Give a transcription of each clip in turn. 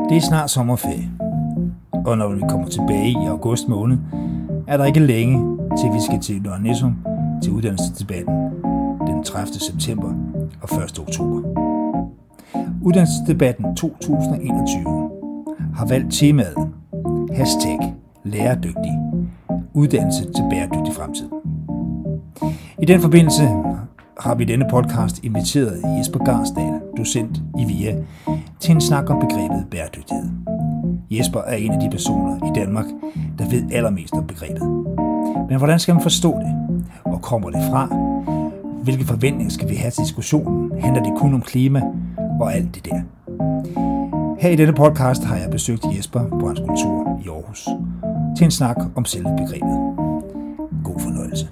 Det er snart sommerferie, og når vi kommer tilbage i august måned, er der ikke længe til vi skal til Nørre Nissum til uddannelsesdebatten den 30. september og 1. oktober. Uddannelsesdebatten 2021 har valgt temaet #lærerdygtig uddannelse til bæredygtig fremtid. I den forbindelse har vi i denne podcast inviteret Jesper Garsdal, docent i VIA, til en snak om begrebet bæredygtighed. Jesper er en af de personer i Danmark, der ved allermest om begrebet. Men hvordan skal man forstå det? Hvor kommer det fra? Hvilke forventninger skal vi have til diskussionen? Handler det kun om klima og alt det der? Her i denne podcast har jeg besøgt Jesper på hans kontor i Aarhus til en snak om selve begrebet. God fornøjelse.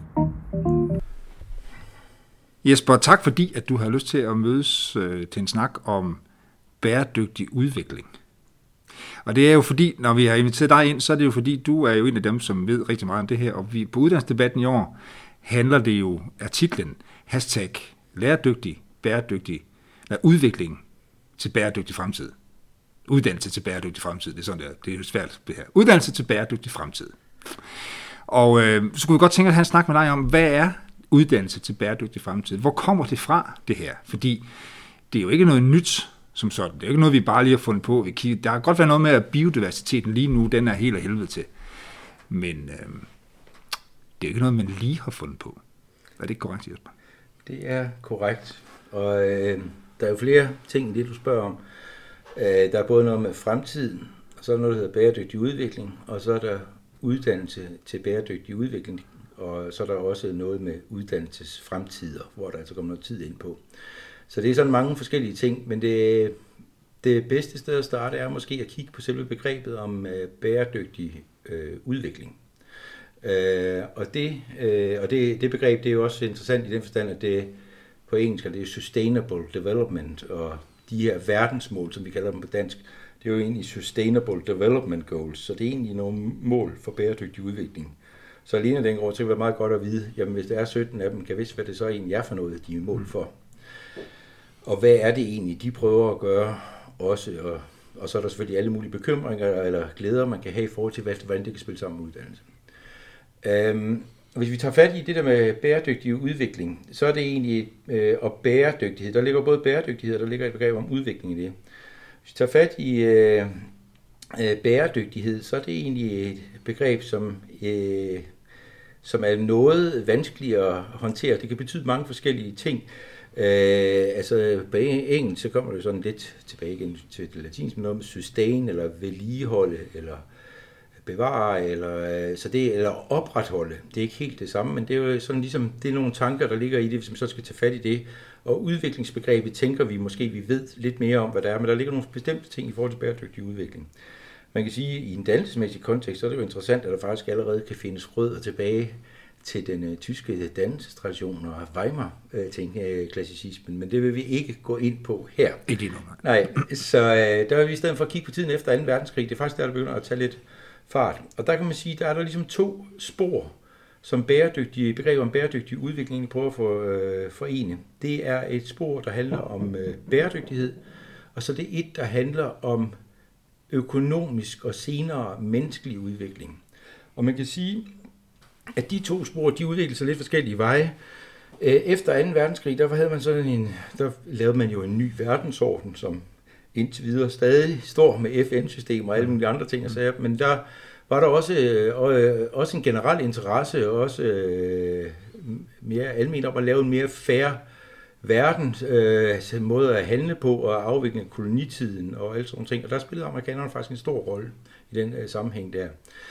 Jesper, tak fordi at du har lyst til at mødes til en snak om bæredygtig udvikling. Og det er jo fordi, når vi har inviteret dig ind, så er det jo fordi, du er jo en af dem, som ved rigtig meget om det her. Og på uddannelsesdebatten i år handler det jo artiklen #lærerdygtig bæredygtig udvikling til bæredygtig fremtid. Uddannelse til bæredygtig fremtid, det er sådan der, det er jo svært det her. Uddannelse til bæredygtig fremtid. Og så kunne vi godt tænke at have en snak med dig om, hvad er uddannelse til bæredygtig fremtid? Hvor kommer det fra, det her? Fordi det er jo ikke noget nyt som sådan. Det er jo ikke noget, vi bare lige har fundet på. Der kan godt være noget med, at biodiversiteten lige nu, den er helt af helvede til. Men det er jo ikke noget, man lige har fundet på. Er det ikke korrekt, Jesper? Det er korrekt. Og der er jo flere ting i det, du spørger om. Der er både noget med fremtiden, og så er der noget, der hedder bæredygtig udvikling, og så er der uddannelse til bæredygtig udvikling, og så er der også noget med uddannelsesfremtider, hvor der altså kommer noget tid ind på. Så det er sådan mange forskellige ting, men det bedste sted at starte er måske at kigge på selve begrebet om bæredygtig udvikling. Og det begreb, det er jo også interessant i den forstand, at det på engelsk det er sustainable development, og de her verdensmål, som vi kalder dem på dansk, det er jo egentlig sustainable development goals, så det er egentlig nogle mål for bæredygtig udvikling. Så alene den går til at være meget godt at vide, jamen hvis der er 17 af dem, kan vidst hvad det så egentlig er for noget, de er mål for. Og hvad er det egentlig, de prøver at gøre også, og så er der selvfølgelig alle mulige bekymringer eller glæder, man kan have i forhold til, hvordan det kan spille sammen med uddannelse. Hvis vi tager fat i det der med bæredygtig udvikling, så er det egentlig, og bæredygtighed, der ligger både bæredygtighed, og der ligger et begreb om udvikling i det. Hvis vi tager fat i bæredygtighed, så er det egentlig et begreb, som er noget vanskeligere at håndtere. Det kan betyde mange forskellige ting. På engelsk, så kommer det sådan lidt tilbage igen til det latinske, noget med sustain, eller vedligeholde, eller bevare, eller opretholde. Det er ikke helt det samme, men det er jo sådan ligesom, det er nogle tanker, der ligger i det, hvis man så skal tage fat i det. Og udviklingsbegrebet tænker vi måske, vi ved lidt mere om, hvad der er, men der ligger nogle bestemte ting i forhold til bæredygtig udvikling. Man kan sige, at i en dannelsesmæssig kontekst, så er det jo interessant, at der faktisk allerede kan findes rødder tilbage til den tyske dannelsestradition og Weimar-klassicismen, men det vil vi ikke gå ind på her. Ikke endnu. Nej, så der er vi i stedet for at kigge på tiden efter 2. verdenskrig. Det er faktisk der begynder at tage lidt fart. Og der kan man sige, der er der ligesom 2 spor, som begreber om bæredygtig udvikling prøver at forene. Det er et spor, der handler om bæredygtighed, og så det er et, der handler om økonomisk og senere menneskelig udvikling. Og man kan sige, at de 2 spor, de udviklede sig lidt forskellige veje. Efter 2. verdenskrig, der lavede man jo en ny verdensorden, som indtil videre stadig står med FN-systemer og alle mulige andre ting, men der var der også en generel interesse, og også mere almen om at lave en mere fair verden, måde at handle på og afvikle kolonitiden og alt sådan nogle ting, og der spillede amerikanerne faktisk en stor rolle i den sammenhæng der.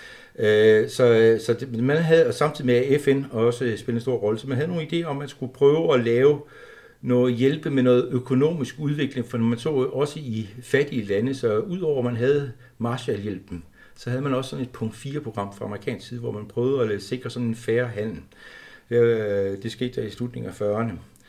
Man havde, og samtidig med at FN også spillede en stor rolle, så man havde nogle idéer om, at man skulle prøve at lave noget hjælpe med noget økonomisk udvikling, for man så også i fattige lande, så udover at man havde Marshallhjælpen, så havde man også sådan et punkt 4-program fra amerikansk side, hvor man prøvede at sikre sådan en fair handel. Det skete der i slutningen af 40'erne.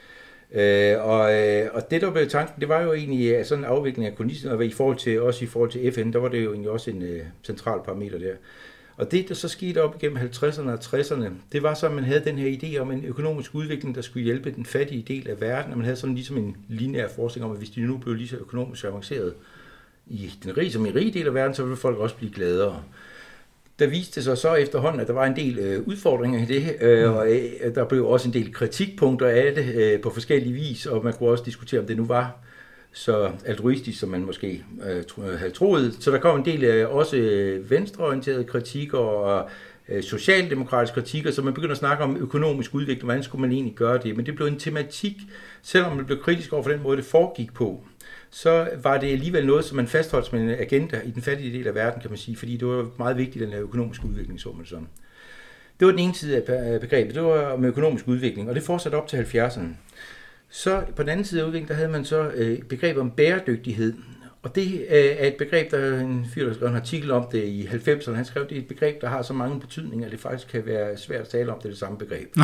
Og det der blev tanken, det var jo egentlig sådan en afvikling af kolonien, og i forhold til FN, der var det jo egentlig også en central parameter der. Og det, der så skete op igennem 50'erne og 60'erne, det var så, at man havde den her idé om en økonomisk udvikling, der skulle hjælpe den fattige del af verden, og man havde sådan ligesom en lineær forestilling om, at hvis de nu blev lige så økonomisk avanceret, i den rige del af verden, så vil folk også blive gladere. Der viste sig så efterhånden, at der var en del udfordringer i det, og der blev også en del kritikpunkter af det på forskellige vis, og man kunne også diskutere, om det nu var så altruistisk, som man måske havde troet. Så der kom en del også venstreorienterede kritikker og socialdemokratiske kritikker, så man begynder at snakke om økonomisk udvikling, hvordan skulle man egentlig gøre det. Men det blev en tematik, selvom man blev kritisk over for den måde, det foregik på, så var det alligevel noget, som man fastholdt som en agenda i den fattige del af verden, kan man sige, fordi det var meget vigtigt, den her økonomiske udvikling, så man sådan. Det var den ene side af begrebet, det var om økonomisk udvikling, og det fortsatte op til 70'erne. Så på den anden side af udviklingen, der havde man så begreb om bæredygtighed, og det er et begreb, der er en fyr, der skrev en artikel om det i 90'erne. Han skrev, det er et begreb, der har så mange betydninger, at det faktisk kan være svært at tale om, det samme begreb.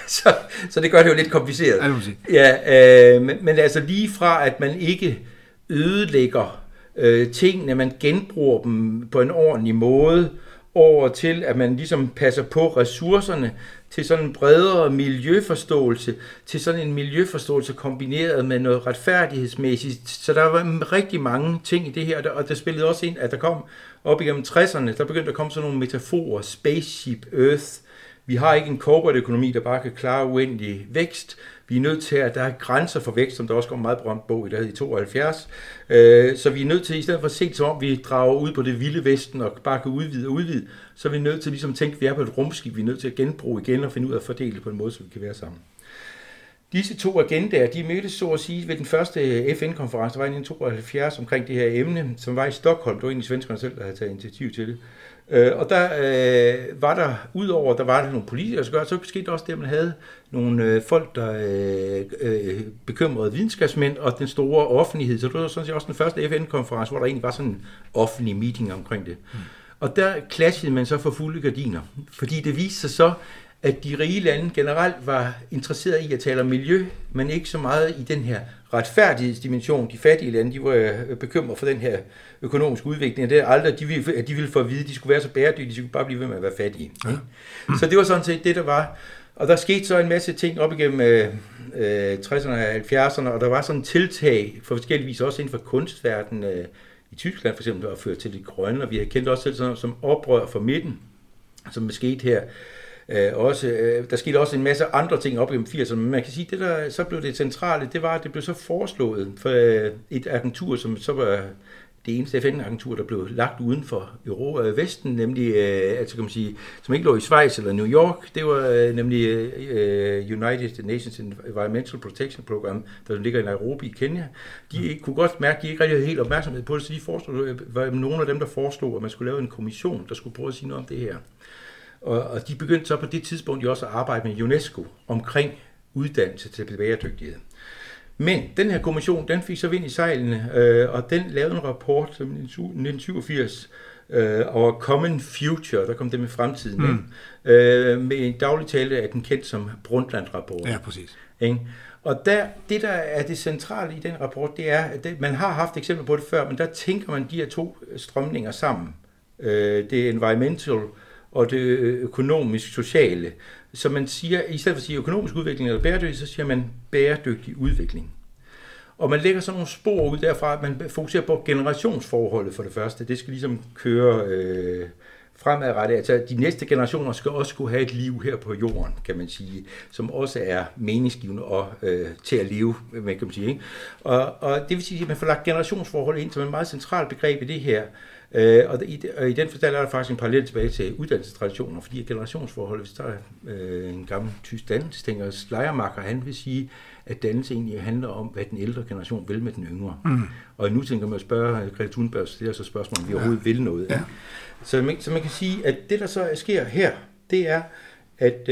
så det gør det jo lidt kompliceret. Ja, men altså lige fra, at man ikke ødelægger tingene, man genbruger dem på en ordentlig måde, over til, at man ligesom passer på ressourcerne, til sådan en bredere miljøforståelse, til sådan en miljøforståelse kombineret med noget retfærdighedsmæssigt. Så der var rigtig mange ting i det her, og der spillede også ind, at der kom op igennem 60'erne, der begyndte at komme sådan nogle metaforer, spaceship, earth. Vi har ikke en corporate økonomi, der bare kan klare uendelig vækst. Vi er nødt til, at der er grænser for vækst, som der også kom en meget berømt bog i, der hed i 72. Så vi er nødt til, i stedet for at se det som om, vi drager ud på det vilde vesten og bare kan udvide, så er vi nødt til ligesom at tænke, at vi er på et rumskib, vi er nødt til at genbruge igen og finde ud af at fordele på en måde, så vi kan være sammen. Disse to agendaer, de mødtes så at sige ved den første FN-konference, der var i 1972 omkring det her emne, som var i Stockholm. Det var egentlig svenskerne selv, der havde taget initiativ til det. Og der var der, udover der var der nogle politikere, så skete også det, at man havde nogle folk, der bekymrede videnskabsmænd og den store offentlighed. Så det var sådan set også den første FN-konference, hvor der egentlig var sådan en offentlig meeting omkring det. Og der klassede man så for fulde gardiner, fordi det viste sig så, at de rige lande generelt var interesseret i at tale om miljø, men ikke så meget i den her retfærdighedsdimension. De fattige lande, de var bekymret for den her økonomiske udvikling, og det er aldrig, at de ville få at vide, at de skulle være så bæredygtige, de skulle bare blive ved med at være fattige. Ja. Så det var sådan set det, der var. Og der skete så en masse ting op igennem 60'erne og 70'erne, og der var sådan tiltag for forskelligvis også inden for kunstverdenen i Tyskland for eksempel, der var ført til det grønne, og vi har kendt også selv sådan som oprør for midten, som er sket her. Der skete også en masse andre ting op gennem 80'erne, men man kan sige, at det der så blev det centrale, det var, at det blev så foreslået for et agentur, som så var det eneste FN-agentur, der blev lagt uden for Vesten, nemlig, altså kan man sige, som ikke lå i Schweiz eller New York, det var nemlig United Nations Environmental Protection Program, der ligger i Nairobi i Kenya. De kunne godt mærke, at de ikke rigtig havde helt opmærksomhed på det, så de var nogle af dem, der foreslog, at man skulle lave en kommission, der skulle prøve at sige noget om det her. Og de begyndte så på det tidspunkt også at arbejde med UNESCO omkring uddannelse til bæredygtighed. Men den her kommission, den fik så vind i sejlene, og den lavede en rapport i 1987 over Common Future, der kom det med fremtiden, med en daglig tale af den kendt som Brundtland-rapport. Ja, præcis. Og det, der er det centrale i den rapport, det er, at man har haft eksempler på det før, men der tænker man de her to strømninger sammen. Det er environmental og det økonomisk-sociale. Så man siger, i stedet for at sige økonomisk udvikling eller bæredygtig, så siger man bæredygtig udvikling. Og man lægger sådan nogle spor ud derfra, at man fokuserer på generationsforholdet for det første. Det skal ligesom køre fremadrettet. Altså de næste generationer skal også kunne have et liv her på jorden, kan man sige, som også er meningsgivende og til at leve, kan man sige. Ikke? Og det vil sige, at man får lagt generationsforholdet ind som et meget centralt begreb i det her. Og i den forstand er der faktisk en parallel tilbage til uddannelsestraditioner, fordi generationsforholdet, hvis der er en gammel tysk dannelsestænker, Schleiermacher, han vil sige, at dannelse egentlig handler om, hvad den ældre generation vil med den yngre. Og nu tænker man at spørge Greta Thunberg, det er så spørgsmål, om vi overhovedet vil noget. Ja. Så man kan sige, at det, der så sker her, det er, at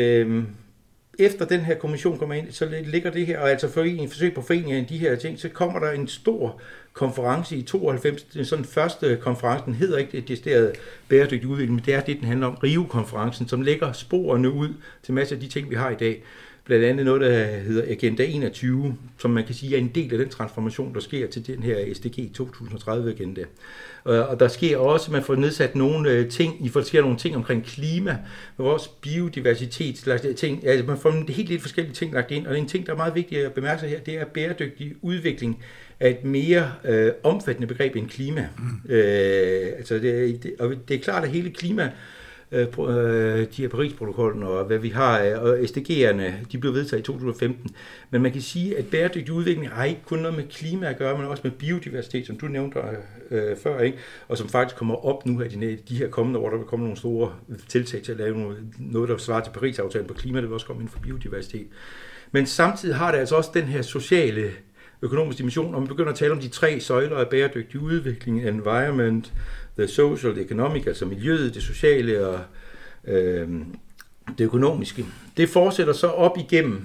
efter den her kommission kommer ind, så ligger det her, og altså forsøg på foreningen af de her ting, så kommer der en stor konference i 92, sådan første konferencen hedder ikke decideret bæredygtig udvikling, men det er det, den handler om, Rio-konferencen, som lægger sporene ud til masser af de ting, vi har i dag. blandt andet noget, der hedder Agenda 21, som man kan sige er en del af den transformation, der sker til den her SDG 2030-agenda. Og der sker også, man får nedsat nogle ting, der sker nogle ting omkring klima, men også biodiversitet, ting, altså man får helt lidt forskellige ting lagt ind, og en ting, der er meget vigtigt at bemærke sig her, det er bæredygtig udvikling af et mere omfattende begreb end klima. Altså og det er klart, at hele klima de her Paris-protokollen og hvad vi har, og SDG'erne, de blev vedtaget i 2015. Men man kan sige, at bæredygtig udvikling har ikke kun noget med klima at gøre, men også med biodiversitet, som du nævnte før, ikke? Og som faktisk kommer op nu af de her kommende år, der vil komme nogle store tiltag til at lave noget, der svarer til Paris-aftalen på klima, det vil også komme inden for biodiversitet. Men samtidig har det altså også den her sociale økonomisk dimension, og man begynder at tale om de 3 søjler af bæredygtig udvikling: environment, the social, the economic, altså miljøet, det sociale og det økonomiske. Det fortsætter så op igennem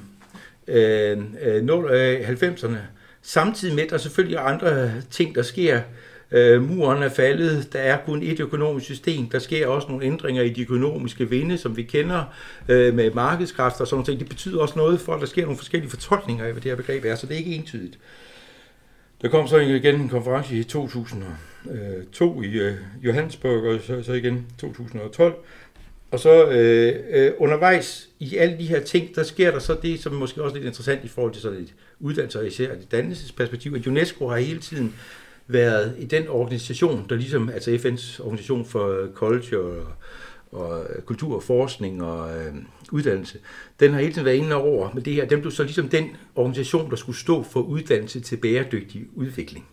90'erne, samtidig med, at der selvfølgelig er andre ting, der sker. Muren er faldet, der er kun et økonomisk system, der sker også nogle ændringer i de økonomiske vinde, som vi kender, med markedskræfter og sådan noget. Det betyder også noget for, at der sker nogle forskellige fortolkninger af, hvad det her begreb er, så det er ikke entydigt. Der kom så igen en konference i 2002 i Johannesburg, og så igen 2012. Og så undervejs i alle de her ting, der sker der så det, som måske også er lidt interessant i forhold til sådan et uddannelse og især et dannelsesperspektiv, at UNESCO har hele tiden været i den organisation, der ligesom, altså FN's organisation for culture og kultur og forskning og uddannelse, den har hele tiden været inde over med det her. Den blev så ligesom den organisation, der skulle stå for uddannelse til bæredygtig udvikling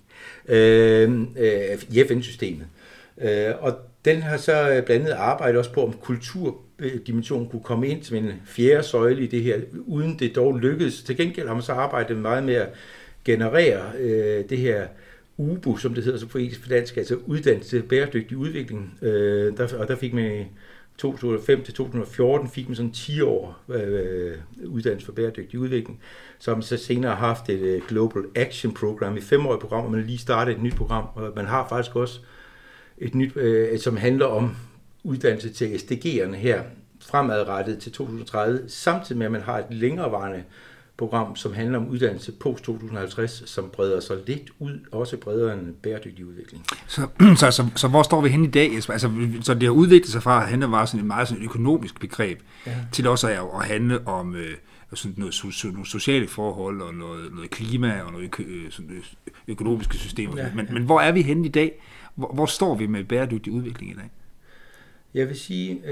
i FN-systemet. Og den har så blandt andet arbejdet også på, om kulturdimensionen kunne komme ind som en fjerde søjle i det her, uden det dog lykkedes. Til gengæld har man så arbejdet meget med at generere det her UBU, som det hedder så poetisk på dansk, altså uddannelse til bæredygtig udvikling. Og der fik man i 2005 til 2014 fik man sådan 10 år uddannelse for bæredygtig udvikling, som så senere har haft et Global Action Program, et 5-årigt program, og man lige startet et nyt program, og man har faktisk også et nyt, som handler om uddannelse til SDG'erne her, fremadrettet til 2030, samtidig med, at man har et længerevarende program, som handler om uddannelse post-2050, som breder sig lidt ud, også bredere end bæredygtig udvikling. Så hvor står vi henne i dag? Altså, så det har udviklet sig fra at handle om sådan et meget sådan økonomisk begreb, til også at handle om sådan nogle sociale forhold og noget klima og noget økonomiske systemer. Men hvor er vi henne i dag? Hvor står vi med bæredygtig udvikling i dag? Jeg vil sige,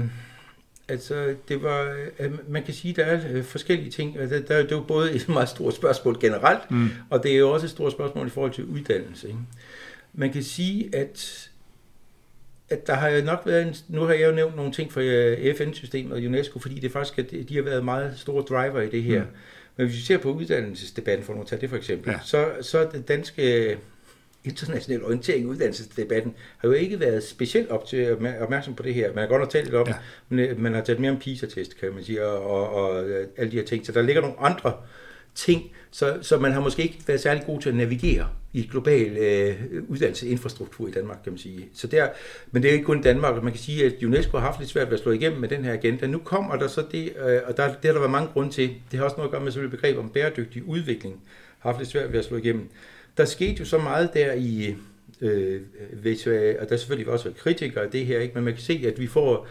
altså det var, man kan sige, der er forskellige ting. Det er jo både et meget stort spørgsmål generelt, og det er jo også et stort spørgsmål i forhold til uddannelse. Ikke? Man kan sige, at der har jo nok været, nu har jeg jo nævnt nogle ting for FN-systemet og UNESCO, fordi det faktisk, at de har været meget store driver i det her. Men hvis vi ser på uddannelsesdebatten, for at tage det for eksempel, så det danske international orientering i uddannelsesdebatten har jo ikke været specielt opmærksom på det her. Man har godt nok talt lidt om, men man har talt mere om PISA-test, kan man sige, og alle de her ting. Så der ligger nogle andre ting, så man har måske ikke været særlig god til at navigere i global uddannelsesinfrastruktur i Danmark, kan man sige. Men det er ikke kun Danmark. Man kan sige, at UNESCO har haft lidt svært ved at slå igennem med den her agenda. Nu kommer der så det, og det har der været mange grunde til. Det har også noget at gøre med sådan et begreb om bæredygtig udvikling. Har haft lidt svært ved at slå igennem. Der skete jo så meget der i, og der selvfølgelig også været kritikere af det her, ikke? Men man kan se, at vi får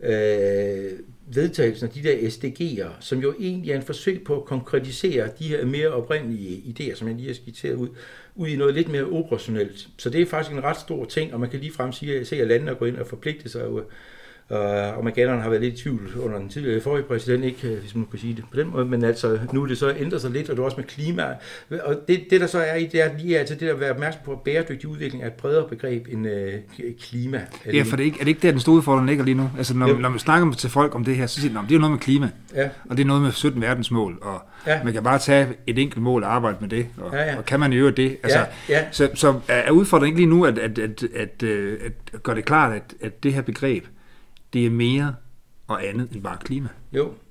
vedtagelsen af de der SDG'er, som jo egentlig er en forsøg på at konkretisere de her mere oprindelige idéer, som jeg lige har skitseret ud i noget lidt mere operationelt. Så det er faktisk en ret stor ting, og man kan ligefrem se, at landene går ind og forpligte sig, og Amerikanerne har været lidt i tvivl under den tidligere forrige præsident, ikke, hvis man kan sige det på den måde, men altså nu er det så ændret sig lidt, og det er også med klima. Og det der så er i, det er lige altså det der at være opmærksom på, at bæredygtig udvikling er et bredere begreb end klima. Ja, for er det ikke der, den store udfordring ligger lige nu? Altså når man snakker til folk om det her, så siger de, det er jo noget med klima, og det er noget med 17 verdensmål, og man kan bare tage et enkelt mål og arbejde med det, og kan man jo det? Altså, så er udfordringen ikke lige nu, at gøre det klart, at det her begreb, det er mere og andet end bare klima. Jo,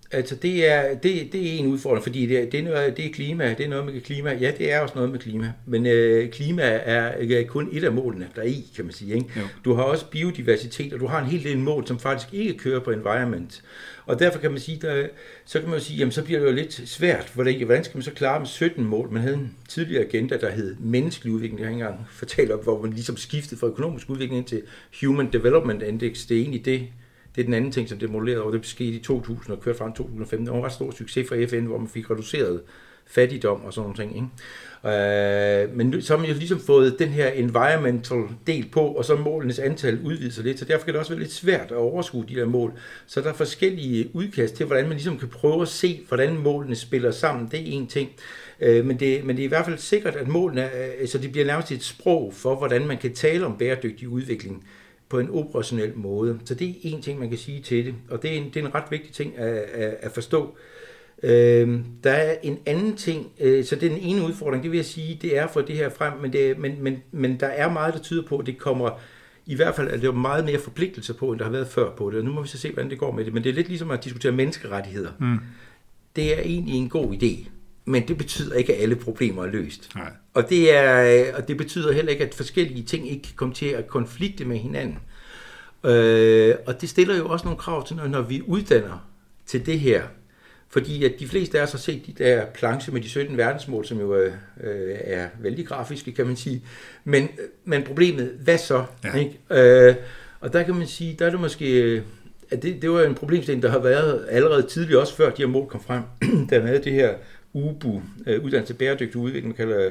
Altså det er en udfordring, fordi det er klima, det er noget med klima. Ja, det er også noget med klima, men klima er kun et af målene, der er i, kan man sige. Ikke? Du har også biodiversitet, og du har en hel del mål, som faktisk ikke kører på environment. Og derfor kan man sige, jamen så bliver det jo lidt svært, hvordan skal man så klare med 17 mål? Man havde en tidligere agenda, der hed menneskelig udvikling, jeg har ikke engang fortalt om, hvor man ligesom skiftede fra økonomisk udvikling til Human Development Index. Det er egentlig det er den anden ting, som det modellerede over. Det skete i 2000 og kørte frem 2015. Det var en ret stor succes for FN, hvor man fik reduceret fattigdom og sådan nogle ting. Ikke? Men så har man jo ligesom fået den her environmental del på, og så målenes antal udvider sig lidt, så derfor kan det også være lidt svært at overskue de der mål. Så der er forskellige udkast til, hvordan man ligesom kan prøve at se, hvordan målene spiller sammen. Det er en ting. Men det er i hvert fald sikkert, at målene, så det bliver nærmest et sprog for, hvordan man kan tale om bæredygtig udvikling på en operationel måde. Så det er en ting, man kan sige til det, og det er en ret vigtig ting at forstå. Der er en anden ting, så det er den ene udfordring, det vil jeg sige, det er for det her frem, men der er meget, der tyder på, at det kommer, i hvert fald at det er meget mere forpligtelse på, end der har været før på det, og nu må vi så se, hvordan det går med det, men det er lidt ligesom at diskutere menneskerettigheder. Det er egentlig en god idé, men det betyder ikke, at alle problemer er løst. Nej. Og det betyder heller ikke, at forskellige ting ikke kan komme til at konflikte med hinanden. Og det stiller jo også nogle krav til, når vi uddanner til det her. Fordi at de fleste af os har set de der plancher med de 17 verdensmål, som jo er vældig grafiske, kan man sige. Men problemet, hvad så? Ja. Ikke? Og der kan man sige, der er det måske... Det var en problemstilling, der har været allerede tidligere, også før de her mål kom frem. Der havde det her UBU, uddannelse til bæredygtig udvikling, man kalder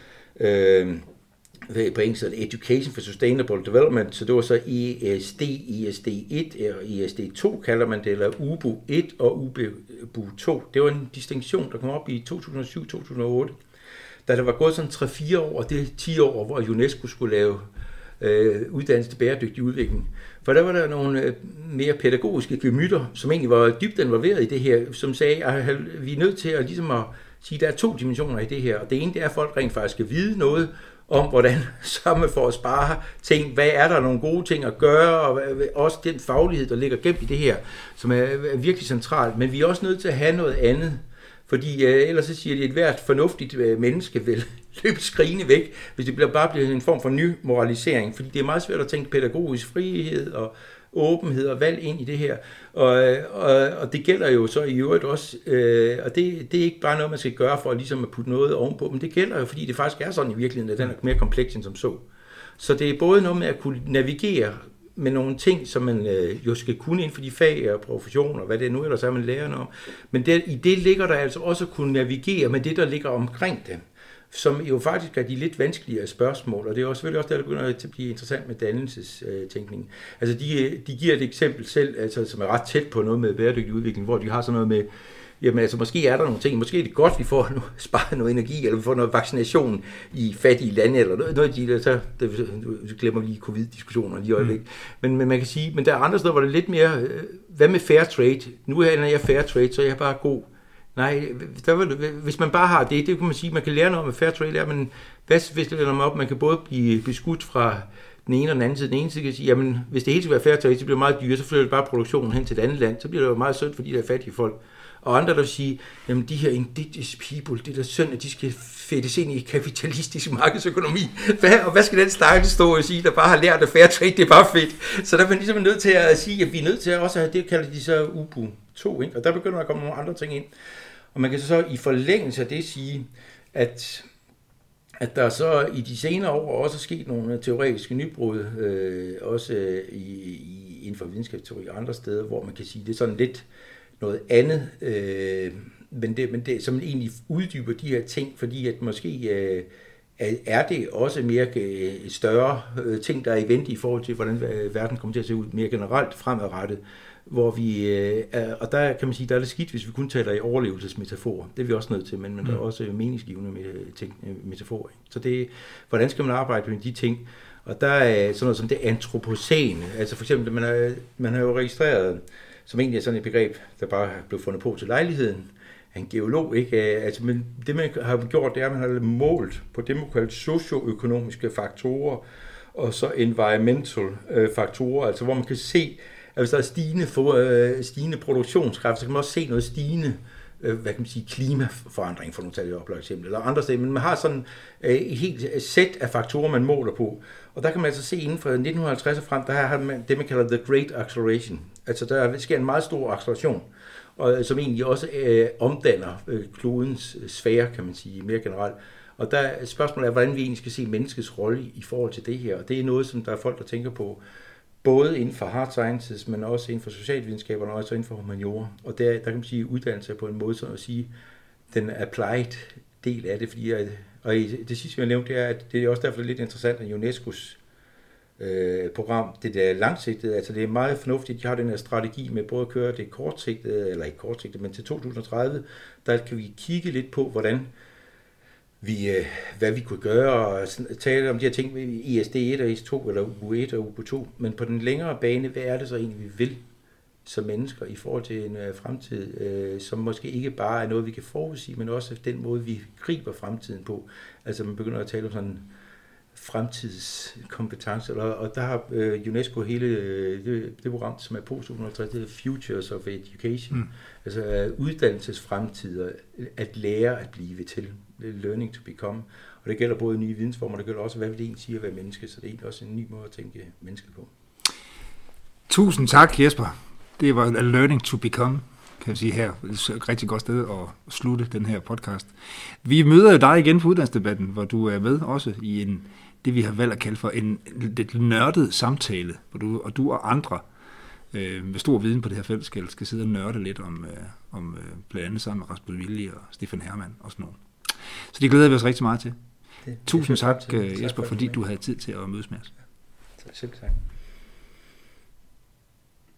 på engelsk Education for Sustainable Development, så det var så ESD, ESD1 og ESD2 kalder man det, eller UBU 1 og UBU 2. Det var en distinktion, der kom op i 2007-2008, da der var gået sådan 3-4 år, og det er 10 år, hvor UNESCO skulle lave uddannelse til bæredygtig udvikling. For der var der nogle mere pædagogiske gemytter, som egentlig var dybt involveret i det her, som sagde, at vi er nødt til at, ligesom at sige, at der er 2 dimensioner i det her. Og det ene det er, at folk rent faktisk skal vide noget om, hvordan sørger for at spare ting, hvad er der nogle gode ting at gøre, og også den faglighed, der ligger gemt i det her, som er virkelig centralt. Men vi er også nødt til at have noget andet, fordi ellers så siger de, at et hvert fornuftigt menneske vil løbe skrigende væk, hvis det bare bliver en form for ny moralisering, fordi det er meget svært at tænke pædagogisk frihed og åbenhed og valg ind i det her, og det gælder jo så i øvrigt også, og det er ikke bare noget, man skal gøre for ligesom at putte noget ovenpå, men det gælder jo, fordi det faktisk er sådan i virkeligheden, at den er mere kompleks end som så. Så det er både noget med at kunne navigere med nogle ting, som man jo skal kunne inden for de fag og professioner, hvad det nu ellers er, man lærer noget om, men i det ligger der altså også at kunne navigere med det, der ligger omkring det, som jo faktisk er de lidt vanskeligere spørgsmål, og det er også selvfølgelig også der begynder at blive interessant med dannelsestænkning. Altså de giver et eksempel selv, altså, som er ret tæt på noget med bæredygtig udvikling, hvor de har sådan noget med, jamen altså måske er der nogle ting, måske er det godt, vi får sparet noget energi, eller vi får noget vaccination i fattige lande, eller noget af de der, så glemmer vi lige covid-diskussioner lige øjeblik. Men man kan sige, men der er andre steder, hvor det er lidt mere, hvad med fair trade? Nu er jeg fair trade, så er jeg bare god. Nej, hvis man bare har det kan man sige, man kan lære noget om fair trade, men hvis det er op, man kan både blive beskudt fra den ene og den anden side. Den ene side kan sige, jamen hvis det hele skal være fair trade, så bliver det meget dyrt, så flytter det bare produktionen hen til et andet land, så bliver det jo meget synd for de der fattige folk. Og andre der vil sige, jamen de her indigenous people, det er da synd, at de skal fættes ind i kapitalistisk markedsøkonomi. Hvad skal den stakkels stå og sige, der bare har lært at fair trade, det er bare fedt. Så der er man ligesom nødt til at sige, at vi er nødt til at også have det, kalder de så UBU 2, ikke? Og der begynder at komme nogle andre ting ind. Og man kan så i forlængelse af det sige, at der så i de senere år også er sket nogle teoretiske nybrud, også inden for videnskabsteori og andre steder, hvor man kan sige, det er sådan lidt noget andet, men det som egentlig uddyber de her ting, fordi at måske er det også mere større ting, der er i vente i forhold til, hvordan verden kommer til at se ud mere generelt fremadrettet, hvor vi, og der kan man sige, der er det skidt, hvis vi kun taler i overlevelsesmetaforer. Det er vi også nødt til, men der er også meningsgivende metaforer. Så det, hvordan skal man arbejde med de ting? Og der er sådan noget som det antropocæne. Altså for eksempel, man har jo registreret, som egentlig er sådan et begreb, der bare blev fundet på til lejligheden, af en geolog, ikke? Altså, men det man har gjort, det er, at man har målt på det, man kalder socioøkonomiske faktorer, og så environmental faktorer, altså hvor man kan se, at hvis der er stigende produktionskraft, så kan man også se noget stigende klimaforandring, for nogle tal oplagt eksempel, eller andre steder, men man har sådan et helt sæt af faktorer, man måler på. Og der kan man altså se inden fra 1950 og frem, der har man det, man kalder the Great Acceleration. Altså der sker en meget stor acceleration, og som egentlig også omdanner klodens sfære, kan man sige, mere generelt. Og der spørgsmålet er, hvordan vi egentlig skal se menneskets rolle i forhold til det her. Og det er noget, som der er folk, der tænker på, både inden for hard sciences, men også inden for socialvidenskaberne, og også inden for humaniora. Og der kan man sige uddannelse på en måde, så at sige, den applied del af det, fordi og det sidste, jeg nævnte, det er, at det er også derfor lidt interessant, at UNESCO's program, det der langsigtede, altså det er meget fornuftigt, de har den her strategi med både at køre det kortsigtede, eller ikke kortsigtede, men til 2030, der kan vi kigge lidt på, hvad vi kunne gøre, og tale om de her ting med ISD1 og IS2, eller U1 og U2, men på den længere bane, hvad er det så egentlig, vi vil som mennesker i forhold til en fremtid, som måske ikke bare er noget, vi kan forudsige, men også den måde, vi griber fremtiden på. Altså man begynder at tale om sådan fremtidskompetencer, og der har UNESCO hele det program, som er på 2050, det hedder Futures of Education, altså uddannelsesfremtider, at lære at blive til, learning to become, og det gælder både nye vidensformer, det gælder også, hvad vil det egentlig sige at være menneske, så det er egentlig også en ny måde at tænke menneske på. Tusind tak, Jesper. Det var a learning to become, kan jeg sige her. Det er et rigtig godt sted at slutte den her podcast. Vi møder jo dig igen på uddannelsesdebatten, hvor du er med også i det, vi har valgt at kalde for en lidt nørdet samtale, hvor du og andre med stor viden på det her felt skal sidde og nørde lidt om blandt andet sammen med Rasmus Willi og Stefan Hermann og sådan noget. Så det glæder vi os rigtig meget til. Tusind tak, Jesper, fordi du havde tid til at mødes med os. Selv tak.